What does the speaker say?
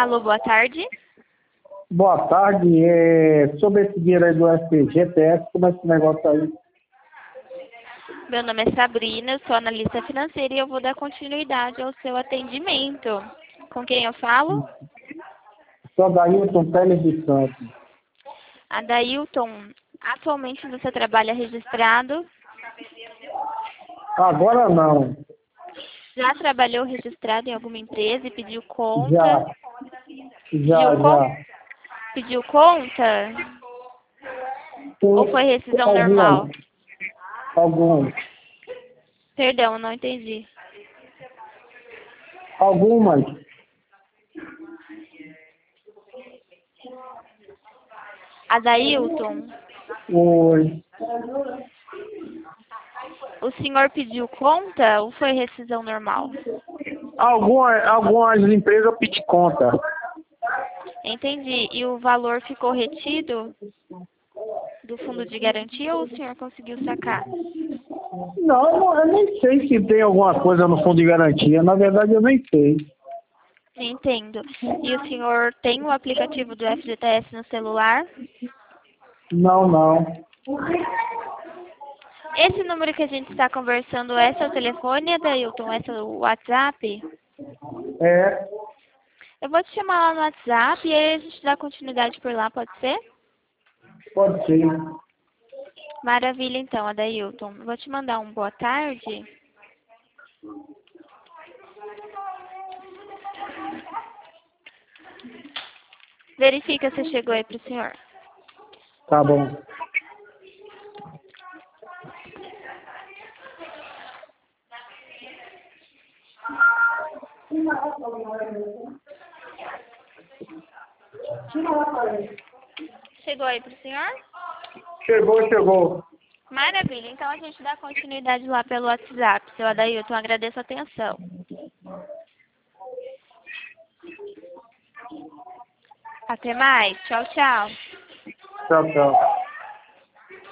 Alô, boa tarde. Boa tarde. Sobre esse dinheiro aí do FGTS, como é esse negócio aí? Meu nome é Sabrina, eu sou analista financeira e eu vou dar continuidade ao seu atendimento. Com quem eu falo? Sou Dailton Teles de Santos. Adailton, atualmente você trabalha registrado? Agora não. Já trabalhou registrado em alguma empresa e pediu conta? Já. Pediu conta? Ou foi rescisão normal? Algumas. Perdão, não entendi. Algumas. Adailton, Oi. o senhor pediu conta ou foi rescisão normal? Algumas empresas eu pedi conta. Entendi. E o valor ficou retido do fundo de garantia ou o senhor conseguiu sacar? Não, eu nem sei se tem alguma coisa no fundo de garantia. Na verdade, eu nem sei. Entendo. E o senhor tem o aplicativo do FGTS no celular? Não. Esse número que a gente está conversando é seu telefone, Adailton? É seu WhatsApp? É, Eu vou te chamar lá no WhatsApp e aí a gente dá continuidade por lá, pode ser? pode ser. Maravilha, então, Adailton. Vou te mandar um boa tarde. Verifica se chegou aí para o senhor. Tá bom. Chegou aí para o senhor? Chegou. Maravilha, então a gente dá continuidade lá pelo WhatsApp. Seu Adailton, agradeço a atenção. Até mais. Tchau, tchau. Tchau.